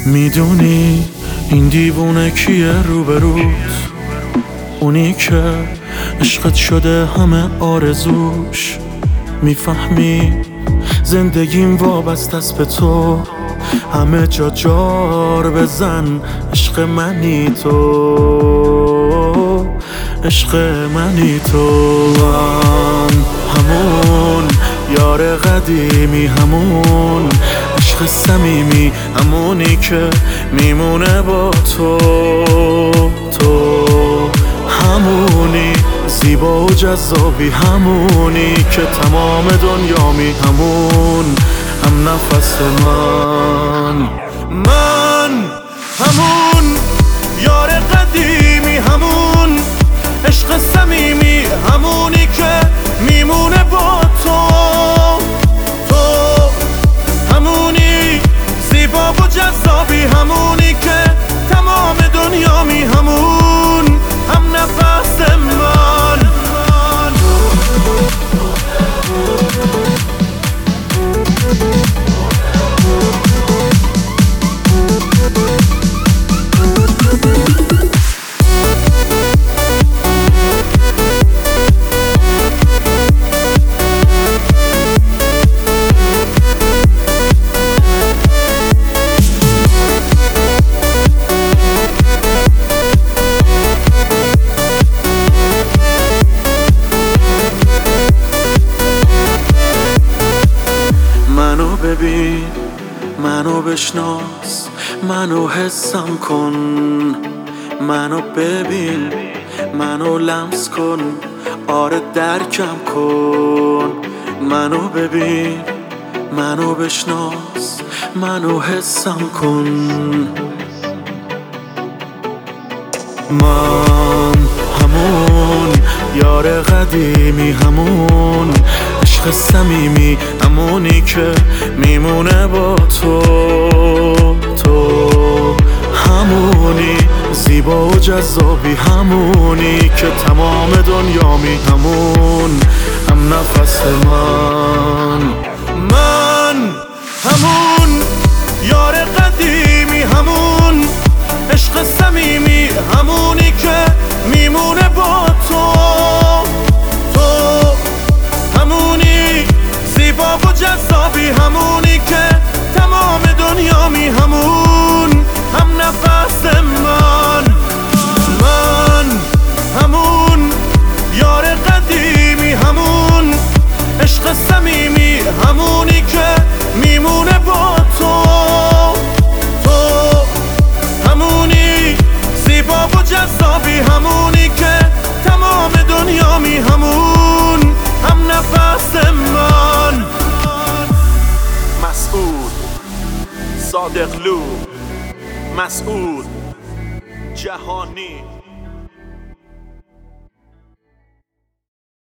میدونی این دیوونه کیه روبروت؟ اونی که عشقت شده همه آرزوش. میفهمی زندگیم وابسته است به تو، همه جا جار بزن. عشق منی تو، عشق منی تو. همون یار قدیمی، همون عشق صمیمی، همونی که میمونه با تو. تو همونی زیبا و جذابی، همونی که تمام دنیامی، همون هم نفس من. همون یار قدیمی، همون عشق صمیمی، همونی که میمونه با تو. تو همونی زیبا و جذابی، همونی که تمام دنیامی، همون هم نفس من. منو ببین، منو بشناس، منو حسم کن. منو ببین، منو لمس کن، آره درکم کن. منو ببین، منو بشناس، منو حسم کن. من همون یار قدیمی، همون عشق صمیمی، همونی که میمونه با تو. تو همونی زیبا و جذابی، همونی که تمام دنیامی، همون هم نفس من. همون یار قدیمی، همون عشق صمیمی، همونی که میمونه با تو. تو همونی زیبا و جذابی، همونی که تمام دنیامی، همون هم نفس من. همون یار قدیمی، همون عشق صمیمی، همونی که میمونه با تو. تو همونی زیبا و جذابی، همونی که تمام دنیامی، همون هم نفس من. مسعود صادقلو، مسعود جهانی.